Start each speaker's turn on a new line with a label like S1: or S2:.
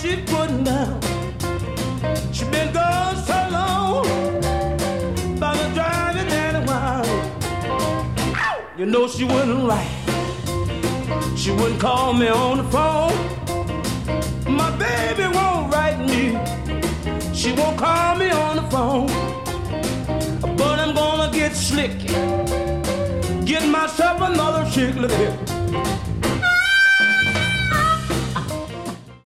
S1: she putting down. She been gone so long, about to drive it down a while. You know she wouldn't write, she wouldn't call me on the phone. My baby won't write me, she won't call me on the phone. But I'm gonna get slick, get myself another chick. Look here.